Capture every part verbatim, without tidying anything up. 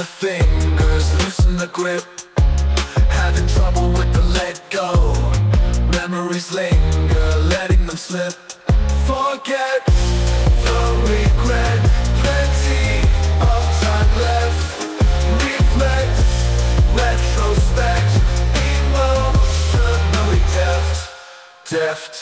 the fingers, loosen the grip. Having trouble with the let go. Memories linger, letting them slip. Forget the regret. Plenty of time left. Reflect, retrospect. Emotionally deft, deft.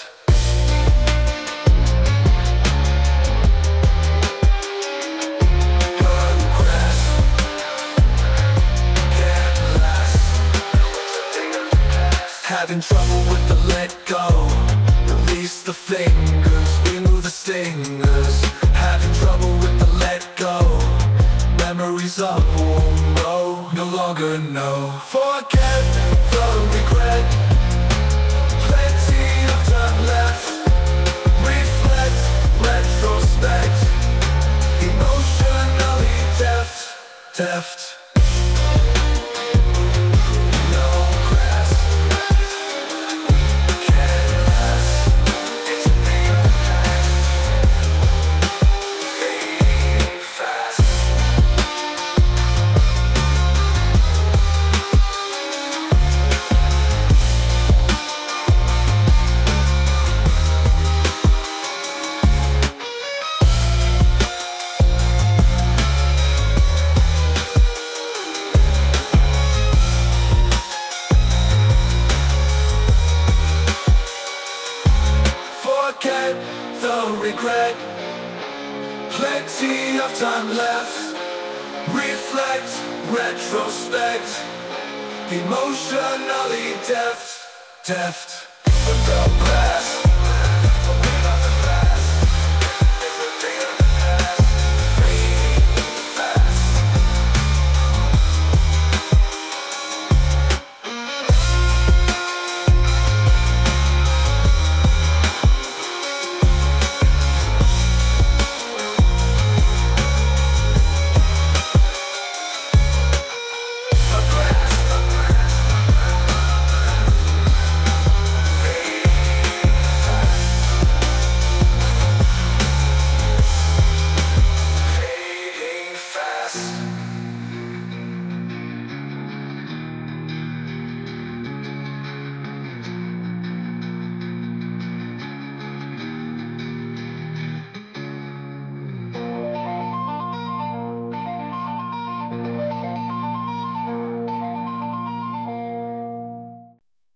Having trouble with the let go. Release the fingers, remove the stingers. Having trouble with the let go. Memories of won't know, no longer know. Forget the regret. Plenty of time left. Reflect, retrospect. Emotionally deft, deft. Forget the regret. Plenty of time left. Reflect, retrospect. Emotionally deft, deft. The glass.